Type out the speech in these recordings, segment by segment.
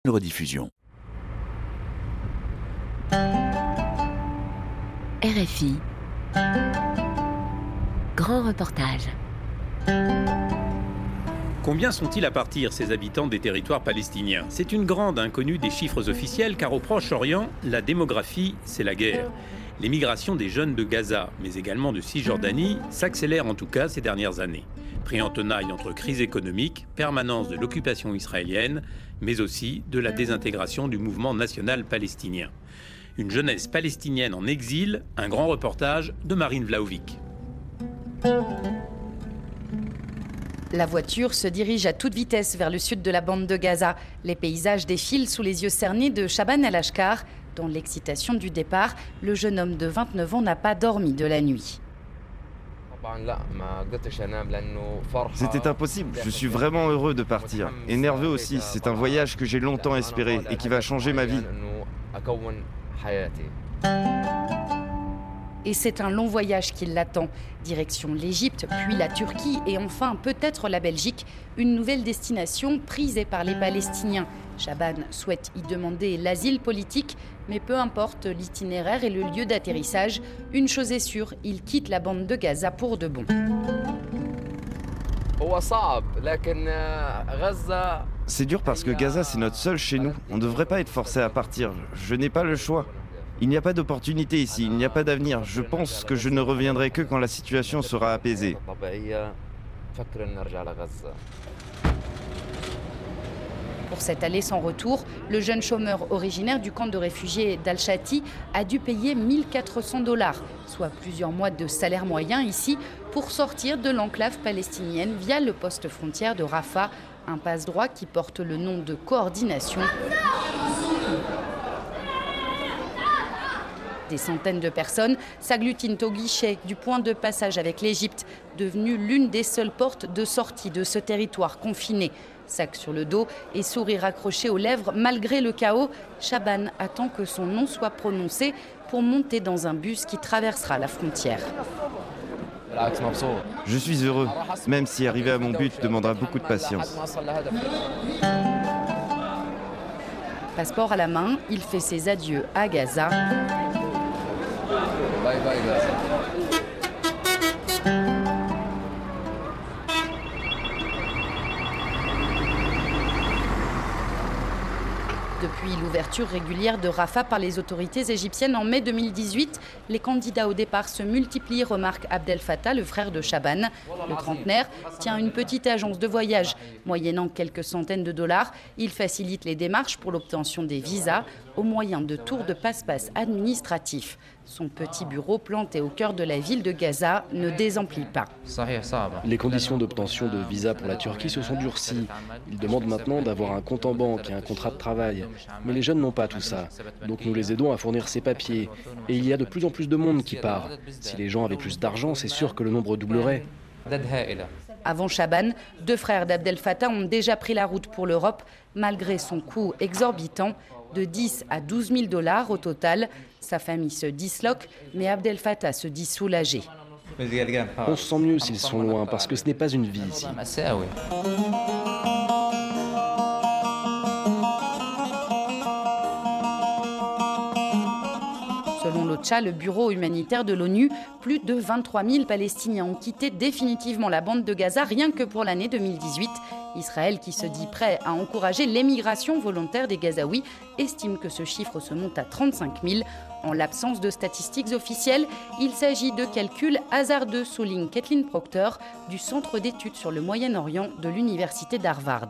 Rediffusion. RFI. Grand reportage. Combien sont-ils à partir, ces habitants des territoires palestiniens? C'est une grande inconnue des chiffres officiels, car au Proche-Orient, la démographie, c'est la guerre. L'émigration des jeunes de Gaza, mais également de Cisjordanie, s'accélère en tout cas ces dernières années. Pris en tenaille entre crise économique, permanence de l'occupation israélienne, mais aussi de la désintégration du mouvement national palestinien. Une jeunesse palestinienne en exil, un grand reportage de Marine Vlahovic. La voiture se dirige à toute vitesse vers le sud de la bande de Gaza. Les paysages défilent sous les yeux cernés de Shaban El-Ashkar. Dans l'excitation du départ, le jeune homme de 29 ans n'a pas dormi de la nuit. C'était impossible, je suis vraiment heureux de partir. Et nerveux aussi, c'est un voyage que j'ai longtemps espéré et qui va changer ma vie. Et c'est un long voyage qui l'attend. Direction l'Égypte, puis la Turquie et enfin peut-être la Belgique. Une nouvelle destination prisée par les Palestiniens. Shaban souhaite y demander l'asile politique, mais peu importe l'itinéraire et le lieu d'atterrissage, une chose est sûre, il quitte la bande de Gaza pour de bon. C'est dur parce que Gaza, c'est notre seul chez nous. On ne devrait pas être forcé à partir. Je n'ai pas le choix. Il n'y a pas d'opportunité ici, il n'y a pas d'avenir. Je pense que je ne reviendrai que quand la situation sera apaisée. Pour cette allée sans retour, le jeune chômeur originaire du camp de réfugiés d'Al-Shati a dû payer 1 400 $, soit plusieurs mois de salaire moyen ici, pour sortir de l'enclave palestinienne via le poste frontière de Rafah, un passe-droit qui porte le nom de coordination. Des centaines de personnes s'agglutinent au guichet du point de passage avec l'Égypte, devenue l'une des seules portes de sortie de ce territoire confiné. Sac sur le dos et sourire accroché aux lèvres, malgré le chaos, Shaban attend que son nom soit prononcé pour monter dans un bus qui traversera la frontière. Je suis heureux, même si arriver à mon but demandera beaucoup de patience. Passeport à la main, il fait ses adieux à Gaza. Bye bye Gaza. Depuis l'ouverture régulière de Rafah par les autorités égyptiennes en mai 2018, les candidats au départ se multiplient, remarque Abdel Fattah, le frère de Shaban. Le trentenaire tient une petite agence de voyage. Moyennant quelques centaines de $, il facilite les démarches pour l'obtention des visas au moyen de tours de passe-passe administratifs. Son petit bureau planté au cœur de la ville de Gaza ne désemplit pas. Les conditions d'obtention de visa pour la Turquie se sont durcies. Ils demandent maintenant d'avoir un compte en banque et un contrat de travail. Mais les jeunes n'ont pas tout ça. Donc nous les aidons à fournir ces papiers. Et il y a de plus en plus de monde qui part. Si les gens avaient plus d'argent, c'est sûr que le nombre doublerait. Avant Shaban, 2 frères d'Abdel Fattah ont déjà pris la route pour l'Europe, malgré son coût exorbitant, de 10 à 12 000 $ au total. Sa famille se disloque, mais Abdel Fattah se dit soulagé. On se sent mieux s'ils sont loin, parce que ce n'est pas une vie ici. Selon l'OCHA, le bureau humanitaire de l'ONU, plus de 23 000 Palestiniens ont quitté définitivement la bande de Gaza rien que pour l'année 2018. Israël, qui se dit prêt à encourager l'émigration volontaire des Gazaouis, estime que ce chiffre se monte à 35 000. En l'absence de statistiques officielles, il s'agit de calculs hasardeux, souligne Kathleen Proctor du Centre d'études sur le Moyen-Orient de l'Université d'Harvard.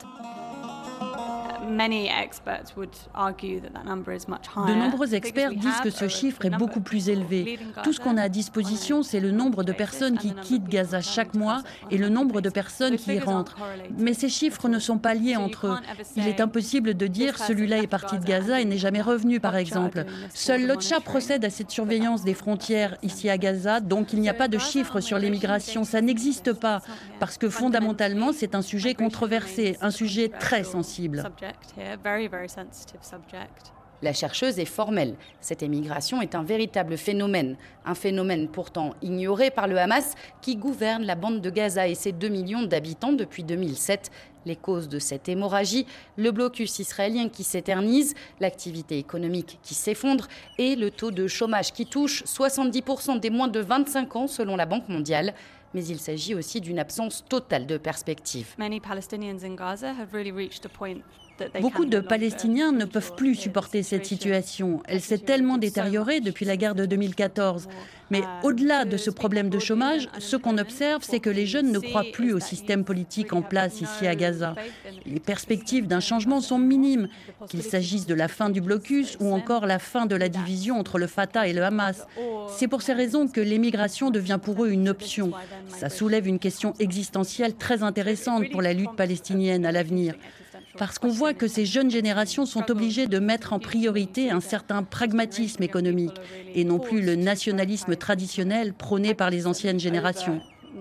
De nombreux experts disent que ce chiffre est beaucoup plus élevé. Tout ce qu'on a à disposition, c'est le nombre de personnes qui quittent Gaza chaque mois et le nombre de personnes qui y rentrent. Mais ces chiffres ne sont pas liés entre eux. Il est impossible de dire celui-là est parti de Gaza et n'est jamais revenu, par exemple. Seul l'OCHA procède à cette surveillance des frontières ici à Gaza, donc il n'y a pas de chiffres sur l'immigration. Ça n'existe pas, parce que fondamentalement, c'est un sujet controversé, un sujet très sensible. La chercheuse est formelle. Cette émigration est un véritable phénomène. Un phénomène pourtant ignoré par le Hamas qui gouverne la bande de Gaza et ses 2 millions d'habitants depuis 2007. Les causes de cette hémorragie, le blocus israélien qui s'éternise, l'activité économique qui s'effondre et le taux de chômage qui touche 70% des moins de 25 ans selon la Banque mondiale. Mais il s'agit aussi d'une absence totale de perspective. Beaucoup de Palestiniens ne peuvent plus supporter cette situation. Elle s'est tellement détériorée depuis la guerre de 2014. Mais au-delà de ce problème de chômage, ce qu'on observe, c'est que les jeunes ne croient plus au système politique en place ici à Gaza. Les perspectives d'un changement sont minimes, qu'il s'agisse de la fin du blocus ou encore la fin de la division entre le Fatah et le Hamas. C'est pour ces raisons que l'émigration devient pour eux une option. Ça soulève une question existentielle très intéressante pour la lutte palestinienne à l'avenir. Parce qu'on voit que ces jeunes générations sont obligées de mettre en priorité un certain pragmatisme économique et non plus le nationalisme traditionnel prôné par les anciennes générations.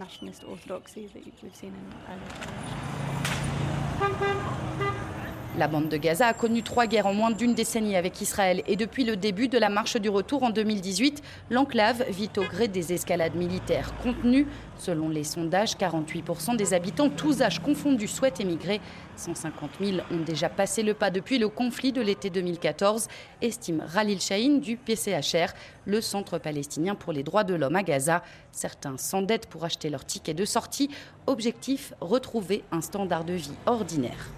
La bande de Gaza a connu 3 guerres en moins d'une décennie avec Israël et depuis le début de la marche du retour en 2018, l'enclave vit au gré des escalades militaires contenues. Selon les sondages, 48% des habitants, tous âges confondus, souhaitent émigrer. 150 000 ont déjà passé le pas depuis le conflit de l'été 2014, estime Khalil Shahin du PCHR, le Centre palestinien pour les droits de l'homme à Gaza. Certains s'endettent pour acheter leur ticket de sortie. Objectif, retrouver un standard de vie ordinaire.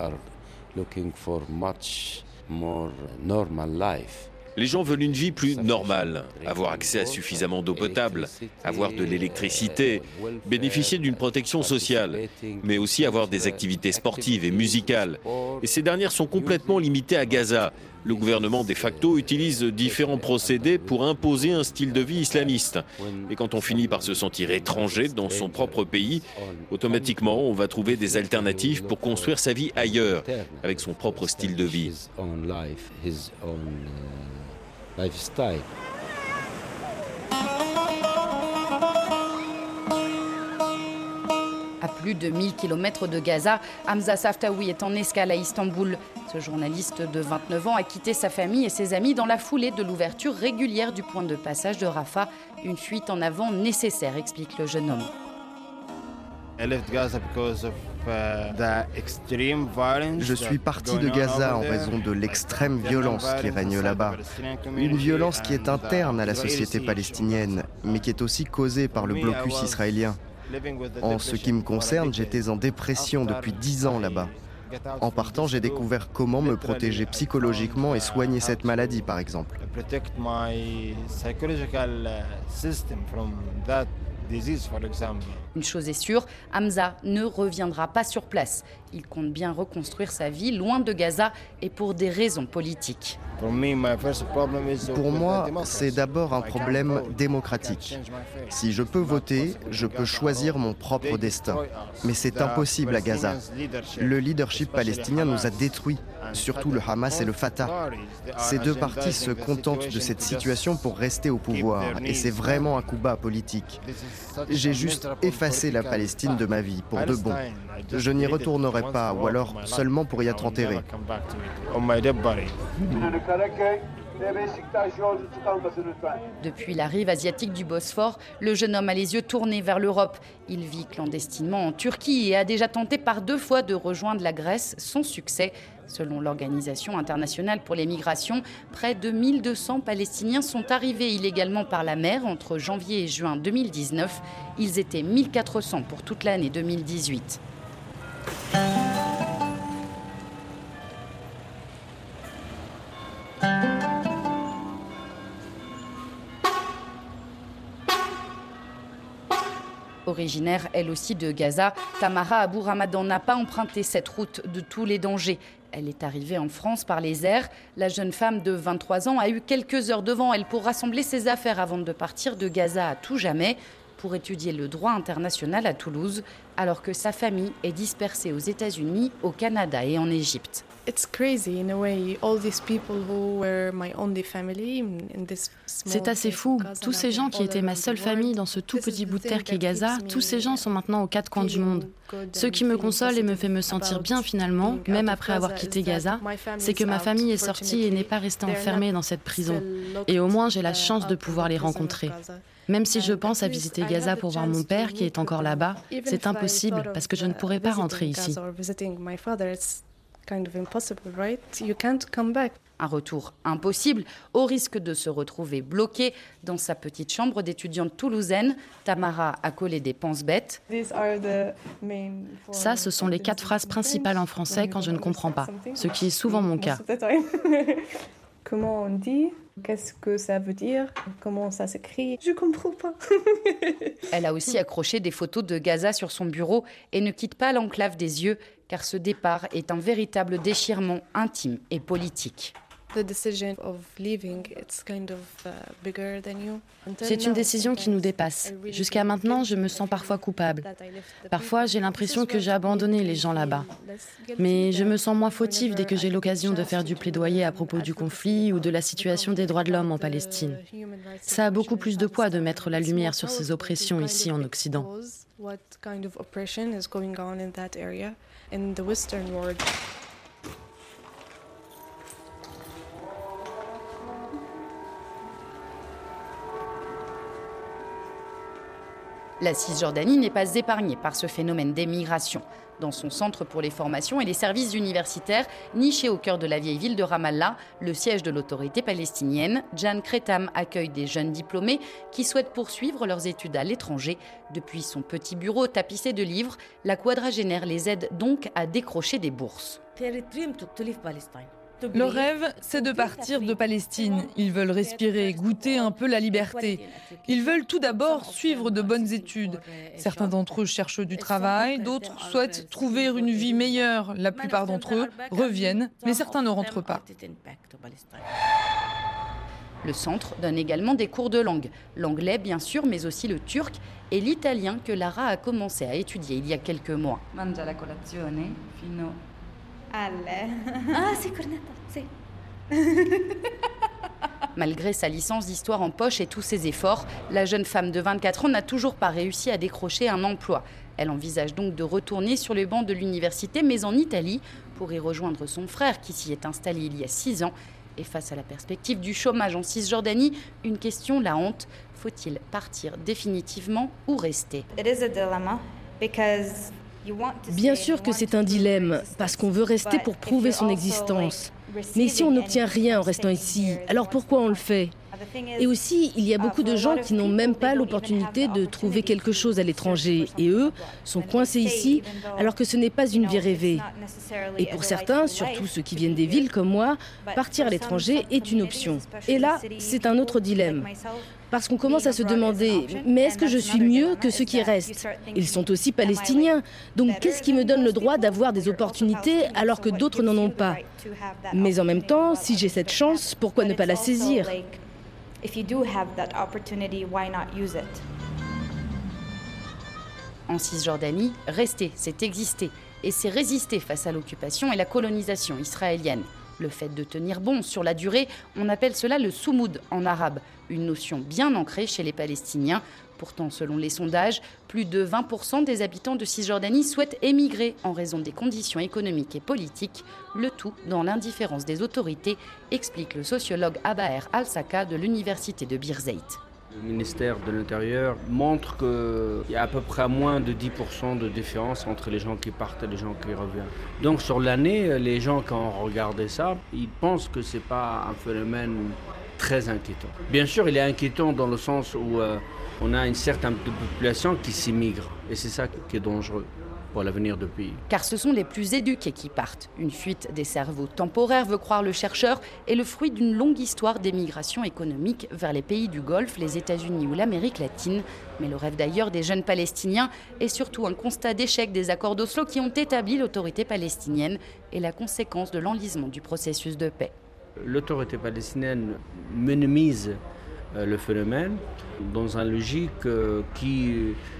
Les gens veulent une vie plus normale, avoir accès à suffisamment d'eau potable, avoir de l'électricité, bénéficier d'une protection sociale, mais aussi avoir des activités sportives et musicales. Et ces dernières sont complètement limitées à Gaza. Le gouvernement de facto utilise différents procédés pour imposer un style de vie islamiste. Et quand on finit par se sentir étranger dans son propre pays, automatiquement on va trouver des alternatives pour construire sa vie ailleurs, avec son propre style de vie. À plus de 1000 km de Gaza, Hamza Saftaoui est en escale à Istanbul. Ce journaliste de 29 ans a quitté sa famille et ses amis dans la foulée de l'ouverture régulière du point de passage de Rafah. Une fuite en avant nécessaire, explique le jeune homme. Je suis parti de Gaza en raison de l'extrême violence qui règne là-bas. Une violence qui est interne à la société palestinienne, mais qui est aussi causée par le blocus israélien. En ce qui me concerne, j'étais en dépression depuis 10 ans là-bas. En partant, j'ai découvert comment me protéger psychologiquement et soigner cette maladie, par exemple. Une chose est sûre, Hamza ne reviendra pas sur place. Il compte bien reconstruire sa vie loin de Gaza et pour des raisons politiques. Pour moi, c'est d'abord un problème démocratique. Si je peux voter, je peux choisir mon propre destin. Mais c'est impossible à Gaza. Le leadership palestinien nous a détruits, surtout le Hamas et le Fatah. Ces deux partis se contentent de cette situation pour rester au pouvoir. Et c'est vraiment un coup bas politique. J'ai juste effacé la Palestine de ma vie, pour de bon. Je n'y retournerai pas, ou alors seulement pour y être enterré. Depuis la rive asiatique du Bosphore, le jeune homme a les yeux tournés vers l'Europe. Il vit clandestinement en Turquie et a déjà tenté par 2 fois de rejoindre la Grèce sans succès. Selon l'Organisation internationale pour les migrations, près de 1200 Palestiniens sont arrivés illégalement par la mer entre janvier et juin 2019. Ils étaient 1400 pour toute l'année 2018. Originaire, elle aussi, de Gaza, Tamara Abou Ramadan n'a pas emprunté cette route de tous les dangers. Elle est arrivée en France par les airs. La jeune femme de 23 ans a eu quelques heures devant elle pour rassembler ses affaires avant de partir de Gaza à tout jamais pour étudier le droit international à Toulouse. alors que sa famille est dispersée aux États-Unis, au Canada et en Égypte. C'est assez fou. Tous ces gens qui étaient ma seule famille dans ce tout petit bout de terre qu'est Gaza, tous ces gens sont maintenant aux quatre coins du monde. Ce qui me console et me fait me sentir bien finalement, même après avoir quitté Gaza, c'est que ma famille est sortie et n'est pas restée enfermée dans cette prison. Et au moins j'ai la chance de pouvoir les rencontrer. Même si je pense à visiter Gaza pour voir mon père qui est encore là-bas, c'est impossible parce que je ne pourrais pas rentrer ici. Un retour impossible, au risque de se retrouver bloqué dans sa petite chambre d'étudiante toulousaine. Tamara a collé des pense-bêtes. Ça, ce sont les 4 phrases principales en français quand je ne comprends pas, ce qui est souvent mon cas. Comment on dit? Qu'est-ce que ça veut dire? Comment ça s'écrit? Je comprends pas. Elle a aussi accroché des photos de Gaza sur son bureau et ne quitte pas l'enclave des yeux, car ce départ est un véritable déchirement intime et politique. C'est une décision qui nous dépasse. Jusqu'à maintenant, je me sens parfois coupable. Parfois, j'ai l'impression que j'ai abandonné les gens là-bas. Mais je me sens moins fautive dès que j'ai l'occasion de faire du plaidoyer à propos du conflit ou de la situation des droits de l'homme en Palestine. Ça a beaucoup plus de poids de mettre la lumière sur ces oppressions ici en Occident. La Cisjordanie n'est pas épargnée par ce phénomène d'émigration. Dans son centre pour les formations et les services universitaires, niché au cœur de la vieille ville de Ramallah, le siège de l'autorité palestinienne, Jan Kretam accueille des jeunes diplômés qui souhaitent poursuivre leurs études à l'étranger. Depuis son petit bureau tapissé de livres, la quadragénaire les aide donc à décrocher des bourses. Leur rêve, c'est de partir de Palestine. Ils veulent respirer, goûter un peu la liberté. Ils veulent tout d'abord suivre de bonnes études. Certains d'entre eux cherchent du travail, d'autres souhaitent trouver une vie meilleure. La plupart d'entre eux reviennent, mais certains ne rentrent pas. Le centre donne également des cours de langue. L'anglais, bien sûr, mais aussi le turc et l'italien que Lara a commencé à étudier il y a quelques mois. Mangia la colazione fino... Malgré sa licence d'histoire en poche et tous ses efforts, la jeune femme de 24 ans n'a toujours pas réussi à décrocher un emploi. Elle envisage donc de retourner sur le banc de l'université, mais en Italie, pour y rejoindre son frère qui s'y est installé il y a 6 ans. Et face à la perspective du chômage en Cisjordanie, une question la hante. Faut-il partir définitivement ou rester ? Bien sûr que c'est un dilemme, parce qu'on veut rester pour prouver son existence. Mais si on n'obtient rien en restant ici, alors pourquoi on le fait ? Et aussi, il y a beaucoup de gens qui n'ont même pas l'opportunité de trouver quelque chose à l'étranger. Et eux sont coincés ici, alors que ce n'est pas une vie rêvée. Et pour certains, surtout ceux qui viennent des villes comme moi, partir à l'étranger est une option. Et là, c'est un autre dilemme. Parce qu'on commence à se demander, mais est-ce que je suis mieux que ceux qui restent ? Ils sont aussi palestiniens. Donc qu'est-ce qui me donne le droit d'avoir des opportunités alors que d'autres n'en ont pas ? Mais en même temps, si j'ai cette chance, pourquoi ne pas la saisir ? En Cisjordanie, rester, c'est exister. Et c'est résister face à l'occupation et la colonisation israélienne. Le fait de tenir bon sur la durée, on appelle cela le soumoud en arabe, une notion bien ancrée chez les Palestiniens. Pourtant, selon les sondages, plus de 20% des habitants de Cisjordanie souhaitent émigrer en raison des conditions économiques et politiques, le tout dans l'indifférence des autorités, explique le sociologue Abaher Al-Saka de l'université de Birzeit. Le ministère de l'Intérieur montre qu'il y a à peu près moins de 10% de différence entre les gens qui partent et les gens qui reviennent. Donc sur l'année, les gens qui ont regardé ça, ils pensent que ce n'est pas un phénomène très inquiétant. Bien sûr, il est inquiétant dans le sens où on a une certaine population qui s'émigre. Et c'est ça qui est dangereux pour l'avenir du pays. Car ce sont les plus éduqués qui partent. Une fuite des cerveaux temporaires, veut croire le chercheur, est le fruit d'une longue histoire d'émigration économique vers les pays du Golfe, les États-Unis ou l'Amérique latine. Mais le rêve d'ailleurs des jeunes Palestiniens est surtout un constat d'échec des accords d'Oslo qui ont établi l'autorité palestinienne et la conséquence de l'enlisement du processus de paix. L'autorité palestinienne minimise le phénomène dans une logique qui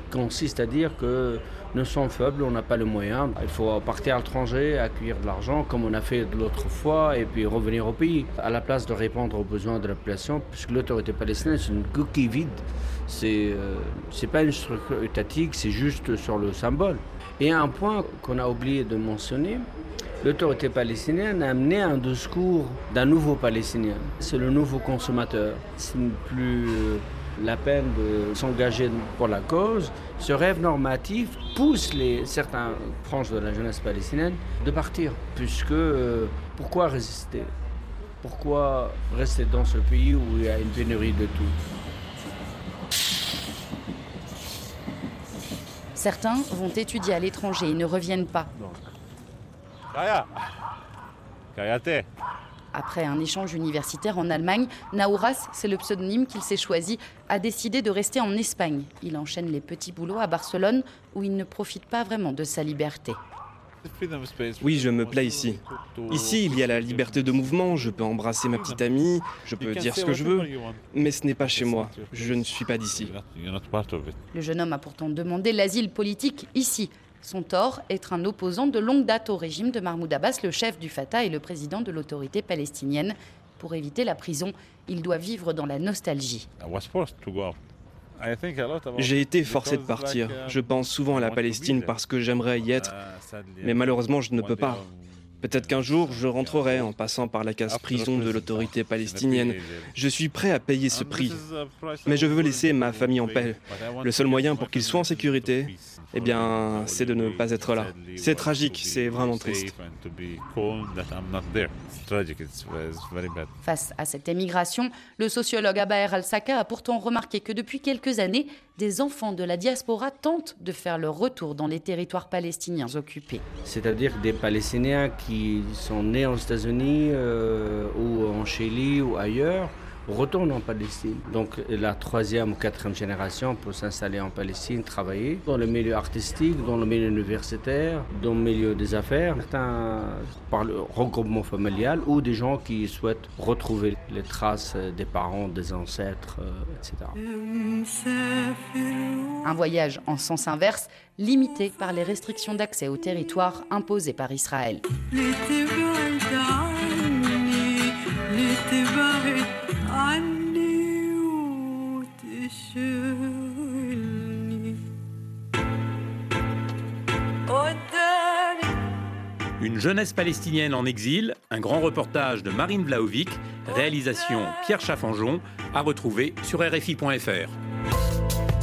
consiste à dire que nous sommes faibles, on n'a pas le moyen. Il faut partir à l'étranger, accueillir de l'argent comme on a fait de l'autre fois et puis revenir au pays. À la place de répondre aux besoins de la population, puisque l'autorité palestinienne c'est une coquille vide. C'est pas une structure étatique, c'est juste sur le symbole. Et un point qu'on a oublié de mentionner, l'autorité palestinienne a amené un discours d'un nouveau Palestinien. C'est le nouveau consommateur. Ce n'est plus la peine de s'engager pour la cause. Ce rêve normatif pousse certaines franges de la jeunesse palestinienne de partir. Puisque pourquoi résister? Pourquoi rester dans ce pays où il y a une pénurie de tout? Certains vont étudier à l'étranger et ne reviennent pas. Après un échange universitaire en Allemagne, Naouras, c'est le pseudonyme qu'il s'est choisi, a décidé de rester en Espagne. Il enchaîne les petits boulots à Barcelone où il ne profite pas vraiment de sa liberté. Oui, je me plais ici. Ici, il y a la liberté de mouvement, je peux embrasser ma petite amie, je peux dire ce que je veux, mais ce n'est pas chez moi. Je ne suis pas d'ici. Le jeune homme a pourtant demandé l'asile politique ici. Son tort, être un opposant de longue date au régime de Mahmoud Abbas, le chef du Fatah et le président de l'autorité palestinienne. Pour éviter la prison, il doit vivre dans la nostalgie. J'ai été forcé de partir. Je pense souvent à la Palestine parce que j'aimerais y être, mais malheureusement je ne peux pas. Peut-être qu'un jour je rentrerai en passant par la case prison de l'autorité palestinienne. Je suis prêt à payer ce prix. Mais je veux laisser ma famille en paix. Le seul moyen pour qu'ils soient en sécurité, eh bien, c'est de ne pas être là. C'est tragique, c'est vraiment triste. Face à cette émigration, le sociologue Abaer Al-Saka a pourtant remarqué que depuis quelques années, des enfants de la diaspora tentent de faire leur retour dans les territoires palestiniens occupés. C'est-à-dire des Palestiniens qui sont nés aux États-Unis ou en Chili ou ailleurs, retournent en Palestine. Donc la 3e ou 4e génération peut s'installer en Palestine, travailler dans le milieu artistique, dans le milieu universitaire, dans le milieu des affaires, certains par le regroupement familial ou des gens qui souhaitent retrouver les traces des parents, des ancêtres, etc. Un voyage en sens inverse, limité par les restrictions d'accès au territoire imposées par Israël. Une jeunesse palestinienne en exil, un grand reportage de Marine Vlahovic, réalisation Pierre Chaffanjon, à retrouver sur RFI.fr.